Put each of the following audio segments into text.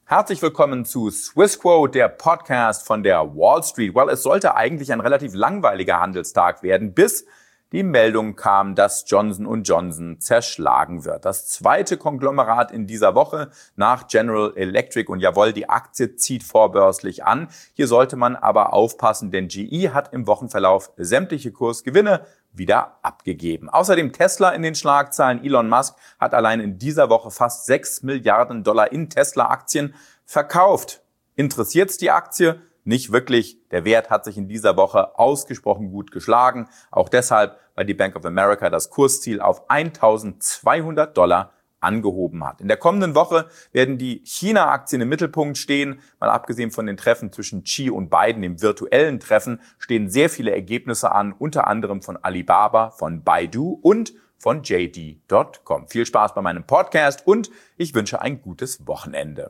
Herzlich willkommen zu Swissquote, der Podcast von der Wall Street. Es sollte eigentlich ein relativ langweiliger Handelstag werden, bis die Meldung kam, dass Johnson & Johnson zerschlagen wird. Das zweite Konglomerat in dieser Woche nach General Electric. Und jawohl, die Aktie zieht vorbörslich an. Hier sollte man aber aufpassen, denn GE hat im Wochenverlauf sämtliche Kursgewinne wieder abgegeben. Außerdem Tesla in den Schlagzeilen. Elon Musk hat allein in dieser Woche fast $6 Milliarden in Tesla-Aktien verkauft. Interessiert's die Aktie? Nicht wirklich. Der Wert hat sich in dieser Woche ausgesprochen gut geschlagen. Auch deshalb, weil die Bank of America das Kursziel auf $1.200 angehoben hat. In der kommenden Woche werden die China-Aktien im Mittelpunkt stehen. Mal abgesehen von den Treffen zwischen Xi und Biden, dem virtuellen Treffen, stehen sehr viele Ergebnisse an, unter anderem von Alibaba, von Baidu und von JD.com. Viel Spaß bei meinem Podcast und ich wünsche ein gutes Wochenende.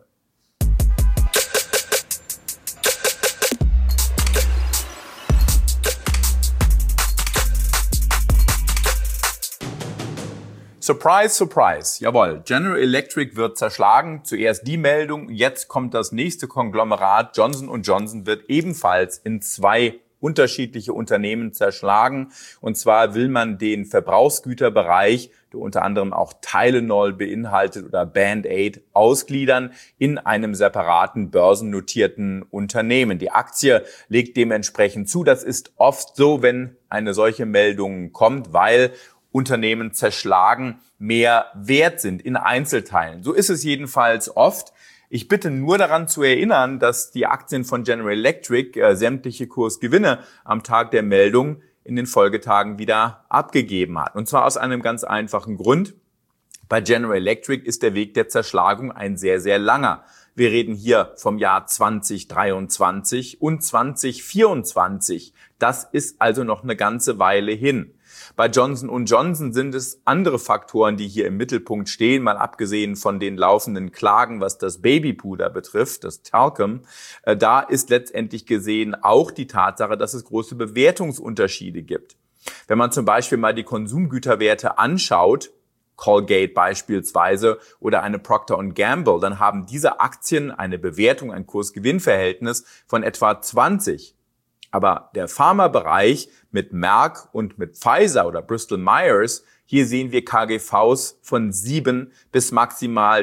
Surprise, surprise. Jawohl, General Electric wird zerschlagen. Zuerst die Meldung, jetzt kommt das nächste Konglomerat. Johnson & Johnson wird ebenfalls in zwei unterschiedliche Unternehmen zerschlagen. Und zwar will man den Verbrauchsgüterbereich, der unter anderem auch Tylenol beinhaltet oder Band-Aid, ausgliedern in einem separaten börsennotierten Unternehmen. Die Aktie legt dementsprechend zu. Das ist oft so, wenn eine solche Meldung kommt, weil Unternehmen zerschlagen mehr wert sind in Einzelteilen. So ist es jedenfalls oft. Ich bitte nur daran zu erinnern, dass die Aktien von General Electric sämtliche Kursgewinne am Tag der Meldung in den Folgetagen wieder abgegeben hat. Und zwar aus einem ganz einfachen Grund. Bei General Electric ist der Weg der Zerschlagung ein sehr, sehr langer. Wir reden hier vom Jahr 2023 und 2024. Das ist also noch eine ganze Weile hin. Bei Johnson & Johnson sind es andere Faktoren, die hier im Mittelpunkt stehen, mal abgesehen von den laufenden Klagen, was das Babypuder betrifft, das Talcum. Da ist letztendlich gesehen auch die Tatsache, dass es große Bewertungsunterschiede gibt. Wenn man zum Beispiel mal die Konsumgüterwerte anschaut, Colgate beispielsweise oder eine Procter & Gamble, dann haben diese Aktien eine Bewertung, ein Kurs-Gewinn-Verhältnis von etwa 20. Aber der Pharmabereich mit Merck und mit Pfizer oder Bristol Myers, hier sehen wir KGVs von 7 bis maximal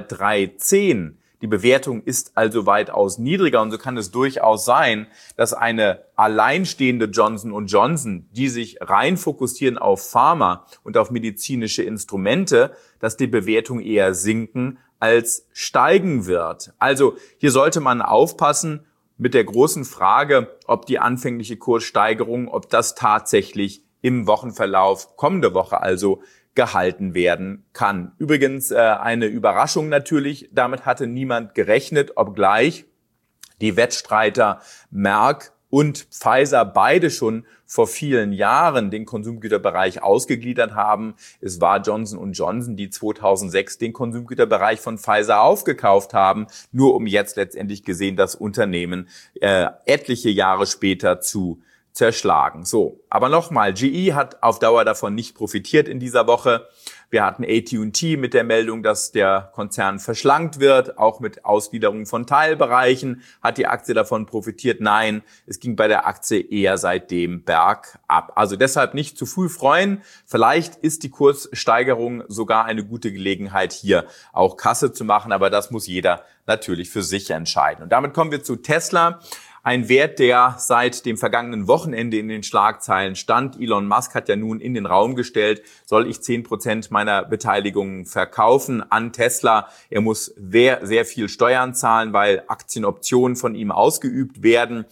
3,10. Die Bewertung ist also weitaus niedriger und so kann es durchaus sein, dass eine alleinstehende Johnson & Johnson, die sich rein fokussieren auf Pharma und auf medizinische Instrumente, dass die Bewertung eher sinken als steigen wird. Also hier sollte man aufpassen mit der großen Frage, ob die anfängliche Kurssteigerung, ob das tatsächlich im Wochenverlauf, kommende Woche also, gehalten werden kann. Übrigens eine Überraschung natürlich, damit hatte niemand gerechnet, obgleich die Wettstreiter Merck und Pfizer beide schon vor vielen Jahren den Konsumgüterbereich ausgegliedert haben. Es war Johnson & Johnson, die 2006 den Konsumgüterbereich von Pfizer aufgekauft haben, nur um jetzt letztendlich gesehen das Unternehmen etliche Jahre später zu zerschlagen. So, aber nochmal, GE hat auf Dauer davon nicht profitiert in dieser Woche. Wir hatten AT&T mit der Meldung, dass der Konzern verschlankt wird, auch mit Ausgliederung von Teilbereichen. Hat die Aktie davon profitiert? Nein, es ging bei der Aktie eher seitdem bergab. Also deshalb nicht zu früh freuen. Vielleicht ist die Kurssteigerung sogar eine gute Gelegenheit, hier auch Kasse zu machen, aber das muss jeder natürlich für sich entscheiden. Und damit kommen wir zu Tesla. Ein Wert, der seit dem vergangenen Wochenende in den Schlagzeilen stand. Elon Musk hat ja nun in den Raum gestellt, soll ich 10% meiner Beteiligungen verkaufen an Tesla. Er muss sehr viel Steuern zahlen, weil Aktienoptionen von ihm ausgeübt werden.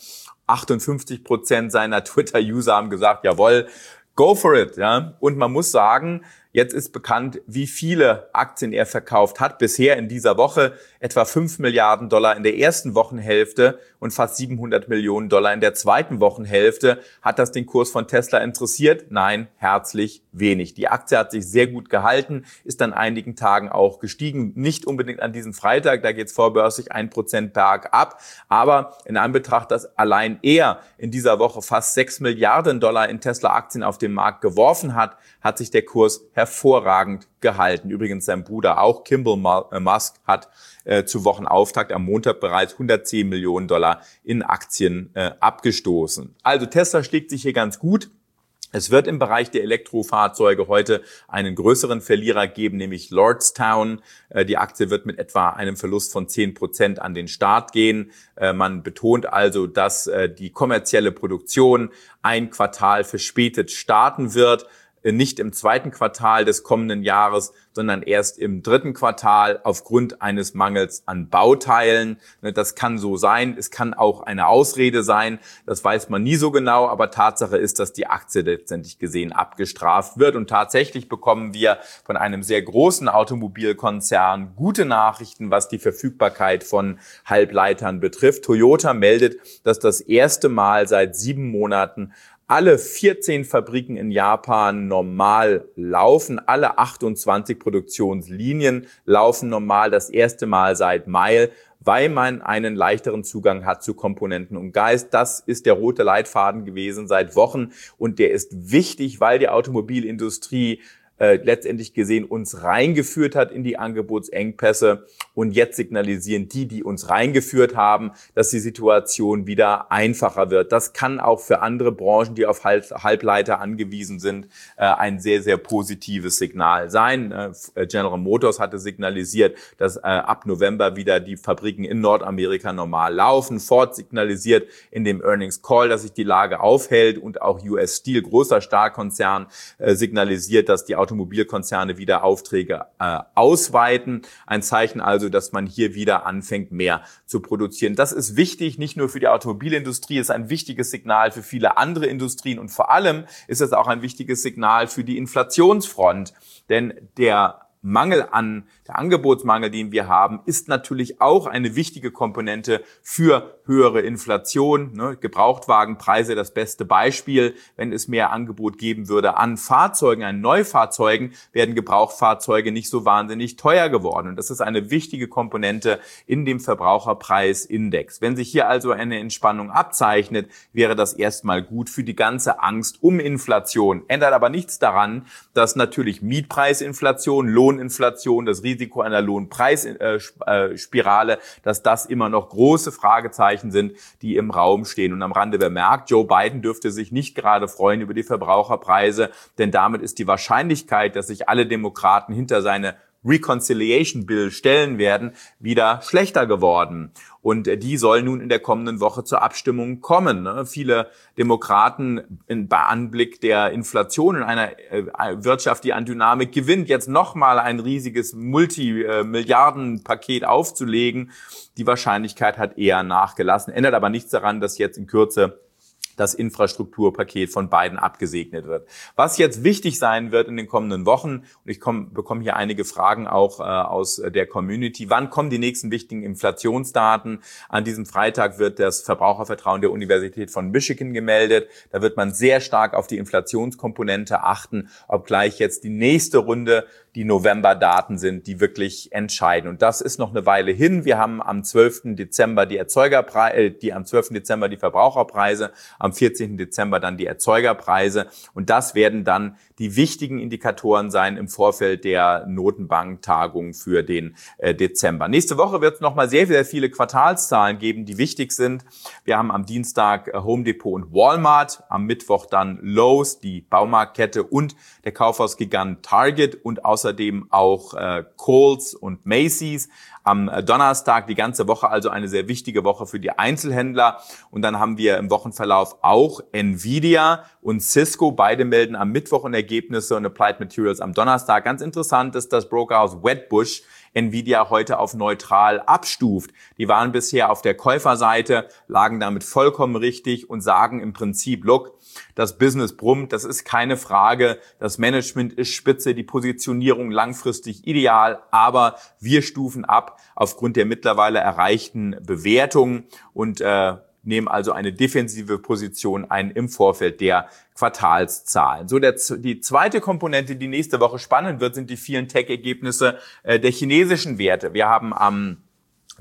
58% seiner Twitter-User haben gesagt, jawohl, go for it. Ja. Und man muss sagen, jetzt ist bekannt, wie viele Aktien er verkauft hat. Bisher in dieser Woche etwa $5 Milliarden in der ersten Wochenhälfte und fast $700 Millionen in der zweiten Wochenhälfte. Hat das den Kurs von Tesla interessiert? Nein, herzlich wenig. Die Aktie hat sich sehr gut gehalten, ist an einigen Tagen auch gestiegen. Nicht unbedingt an diesem Freitag, da geht es vorbörslich 1% bergab. Aber in Anbetracht, dass allein er in dieser Woche fast $6 Milliarden in Tesla-Aktien auf den Markt geworfen hat, hat sich der Kurs hervorragend gehalten. Übrigens sein Bruder auch, Kimball Musk, hat zu Wochenauftakt am Montag bereits $110 Millionen in Aktien abgestoßen. Also Tesla schlägt sich hier ganz gut. Es wird im Bereich der Elektrofahrzeuge heute einen größeren Verlierer geben, nämlich Lordstown. Die Aktie wird mit etwa einem Verlust von 10% an den Start gehen. Man betont also, dass die kommerzielle Produktion ein Quartal verspätet starten wird. Nicht im zweiten Quartal des kommenden Jahres, sondern erst im dritten Quartal aufgrund eines Mangels an Bauteilen. Das kann so sein. Es kann auch eine Ausrede sein. Das weiß man nie so genau. Aber Tatsache ist, dass die Aktie letztendlich gesehen abgestraft wird. Und tatsächlich bekommen wir von einem sehr großen Automobilkonzern gute Nachrichten, was die Verfügbarkeit von Halbleitern betrifft. Toyota meldet, dass das erste Mal seit 7 Monaten alle 14 Fabriken in Japan normal laufen. Alle 28 Produktionslinien laufen normal, das erste Mal seit Mai, weil man einen leichteren Zugang hat zu Komponenten und Geist. Das ist der rote Leitfaden gewesen seit Wochen und der ist wichtig, weil die Automobilindustrie letztendlich gesehen uns reingeführt hat in die Angebotsengpässe und jetzt signalisieren die uns reingeführt haben, dass die Situation wieder einfacher wird. Das kann auch für andere Branchen, die auf Halbleiter angewiesen sind, ein sehr, sehr positives Signal sein. General Motors hatte signalisiert, dass ab November wieder die Fabriken in Nordamerika normal laufen. Ford signalisiert in dem Earnings Call, dass sich die Lage aufhält und auch US Steel, großer Stahlkonzern, signalisiert, dass die Automobilkonzerne wieder Aufträge ausweiten. Ein Zeichen also, dass man hier wieder anfängt, mehr zu produzieren. Das ist wichtig, nicht nur für die Automobilindustrie, es ist ein wichtiges Signal für viele andere Industrien und vor allem ist es auch ein wichtiges Signal für die Inflationsfront, denn der Angebotsmangel, den wir haben, ist natürlich auch eine wichtige Komponente für höhere Inflation. Gebrauchtwagenpreise, das beste Beispiel. Wenn es mehr Angebot geben würde an Fahrzeugen, an Neufahrzeugen, werden Gebrauchtfahrzeuge nicht so wahnsinnig teuer geworden. Und das ist eine wichtige Komponente in dem Verbraucherpreisindex. Wenn sich hier also eine Entspannung abzeichnet, wäre das erstmal gut für die ganze Angst um Inflation. Ändert aber nichts daran, dass natürlich Mietpreisinflation, Lohninflation, das Risiko einer Lohnpreisspirale, dass das immer noch große Fragezeichen sind, die im Raum stehen. Und am Rande bemerkt, Joe Biden dürfte sich nicht gerade freuen über die Verbraucherpreise, denn damit ist die Wahrscheinlichkeit, dass sich alle Demokraten hinter seine Reconciliation Bill stellen werden, wieder schlechter geworden. Und die soll nun in der kommenden Woche zur Abstimmung kommen. Viele Demokraten bei Anblick der Inflation in einer Wirtschaft, die an Dynamik gewinnt, jetzt nochmal ein riesiges Multimilliardenpaket aufzulegen. Die Wahrscheinlichkeit hat eher nachgelassen. Ändert aber nichts daran, dass jetzt in Kürze das Infrastrukturpaket von Biden abgesegnet wird. Was jetzt wichtig sein wird in den kommenden Wochen, und ich bekomme hier einige Fragen auch aus der Community, wann kommen die nächsten wichtigen Inflationsdaten? An diesem Freitag wird das Verbrauchervertrauen der Universität von Michigan gemeldet. Da wird man sehr stark auf die Inflationskomponente achten, obgleich jetzt die nächste Runde die Novemberdaten sind, die wirklich entscheiden. Und das ist noch eine Weile hin. Wir haben am 12. Dezember die Verbraucherpreise, am 14. Dezember dann die Erzeugerpreise. Und das werden dann die wichtigen Indikatoren sein im Vorfeld der Notenbanktagung für den Dezember. Nächste Woche wird es nochmal sehr, sehr viele Quartalszahlen geben, die wichtig sind. Wir haben am Dienstag Home Depot und Walmart, am Mittwoch dann Lowe's, die Baumarktkette und der Kaufhausgigant Target und außerdem auch Kohl's und Macy's. Am Donnerstag die ganze Woche, also eine sehr wichtige Woche für die Einzelhändler. Und dann haben wir im Wochenverlauf auch Nvidia und Cisco. Beide melden am Mittwoch Ergebnisse und Applied Materials am Donnerstag. Ganz interessant ist, dass Brokerhaus Wedbush Nvidia heute auf neutral abstuft. Die waren bisher auf der Käuferseite, lagen damit vollkommen richtig und sagen im Prinzip, look, das Business brummt, das ist keine Frage, das Management ist spitze, die Positionierung langfristig ideal, aber wir stufen ab aufgrund der mittlerweile erreichten Bewertungen und nehmen also eine defensive Position ein im Vorfeld der Quartalszahlen. So, die zweite Komponente, die nächste Woche spannend wird, sind die vielen Tech-Ergebnisse der chinesischen Werte. Wir haben am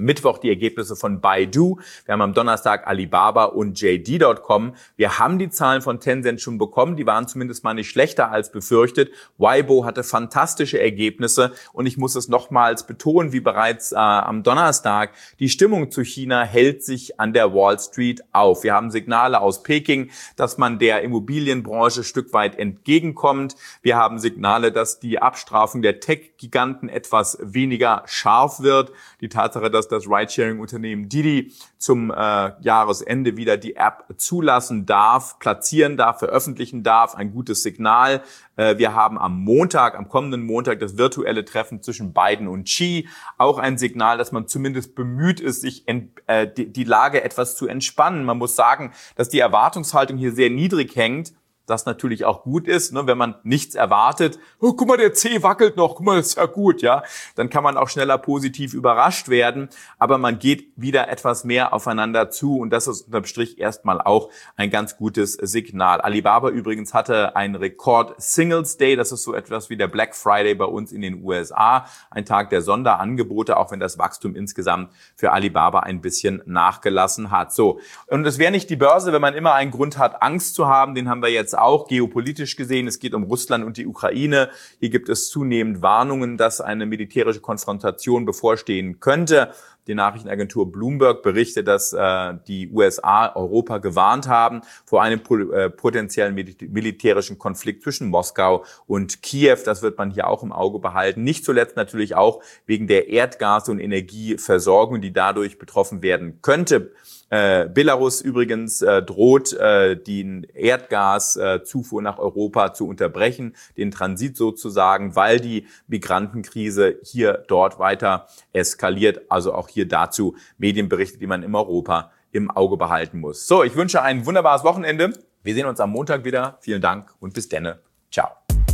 Mittwoch die Ergebnisse von Baidu. Wir haben am Donnerstag Alibaba und JD.com. Wir haben die Zahlen von Tencent schon bekommen. Die waren zumindest mal nicht schlechter als befürchtet. Weibo hatte fantastische Ergebnisse. Und ich muss es nochmals betonen, wie bereits am Donnerstag, die Stimmung zu China hält sich an der Wall Street auf. Wir haben Signale aus Peking, dass man der Immobilienbranche ein Stück weit entgegenkommt. Wir haben Signale, dass die Abstrafung der Tech-Giganten etwas weniger scharf wird. Die Tatsache, dass das Ridesharing-Unternehmen Didi zum Jahresende wieder die App zulassen darf, platzieren darf, veröffentlichen darf, ein gutes Signal. Wir haben am kommenden Montag, das virtuelle Treffen zwischen Biden und Xi. Auch ein Signal, dass man zumindest bemüht ist, sich die Lage etwas zu entspannen. Man muss sagen, dass die Erwartungshaltung hier sehr niedrig hängt. Das natürlich auch gut ist, ne, wenn man nichts erwartet. Oh, guck mal, der C wackelt noch, guck mal, das ist ja gut, ja. Dann kann man auch schneller positiv überrascht werden, aber man geht wieder etwas mehr aufeinander zu und das ist unterm Strich erstmal auch ein ganz gutes Signal. Alibaba übrigens hatte einen Rekord Singles Day, das ist so etwas wie der Black Friday bei uns in den USA, ein Tag der Sonderangebote, auch wenn das Wachstum insgesamt für Alibaba ein bisschen nachgelassen hat. So, und es wäre nicht die Börse, wenn man immer einen Grund hat, Angst zu haben, den haben wir jetzt auch geopolitisch gesehen. Es geht um Russland und die Ukraine. Hier gibt es zunehmend Warnungen, dass eine militärische Konfrontation bevorstehen könnte. Die Nachrichtenagentur Bloomberg berichtet, dass die USA Europa gewarnt haben vor einem potenziellen militärischen Konflikt zwischen Moskau und Kiew. Das wird man hier auch im Auge behalten. Nicht zuletzt natürlich auch wegen der Erdgas- und Energieversorgung, die dadurch betroffen werden könnte. Belarus übrigens droht, den Erdgaszufuhr nach Europa zu unterbrechen, den Transit sozusagen, weil die Migrantenkrise dort weiter eskaliert. Also auch hier dazu Medienberichte, die man in Europa im Auge behalten muss. So, ich wünsche ein wunderbares Wochenende. Wir sehen uns am Montag wieder. Vielen Dank und bis denne. Ciao.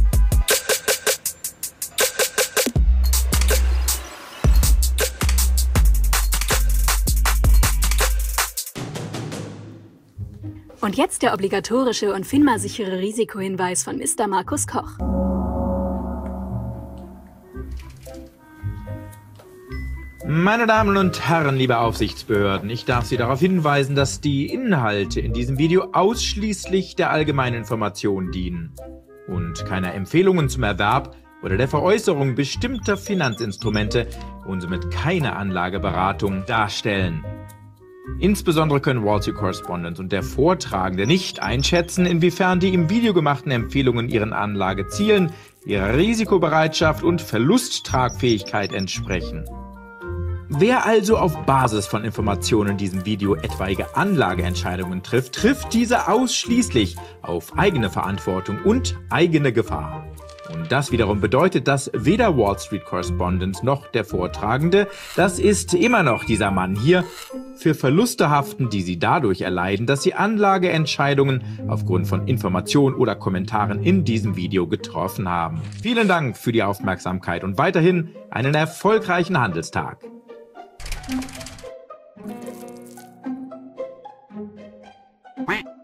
Und jetzt der obligatorische und FINMA-sichere Risikohinweis von Mr. Markus Koch. Meine Damen und Herren, liebe Aufsichtsbehörden, ich darf Sie darauf hinweisen, dass die Inhalte in diesem Video ausschließlich der allgemeinen Information dienen und keine Empfehlungen zum Erwerb oder der Veräußerung bestimmter Finanzinstrumente und somit keine Anlageberatung darstellen. Insbesondere können Wall Street Correspondent und der Vortragende nicht einschätzen, inwiefern die im Video gemachten Empfehlungen ihren Anlagezielen, ihrer Risikobereitschaft und Verlusttragfähigkeit entsprechen. Wer also auf Basis von Informationen in diesem Video etwaige Anlageentscheidungen trifft, trifft diese ausschließlich auf eigene Verantwortung und eigene Gefahr. Und das wiederum bedeutet, dass weder Wall Street Correspondent noch der Vortragende, das ist immer noch dieser Mann hier, für Verluste haften, die sie dadurch erleiden, dass sie Anlageentscheidungen aufgrund von Informationen oder Kommentaren in diesem Video getroffen haben. Vielen Dank für die Aufmerksamkeit und weiterhin einen erfolgreichen Handelstag. Quack.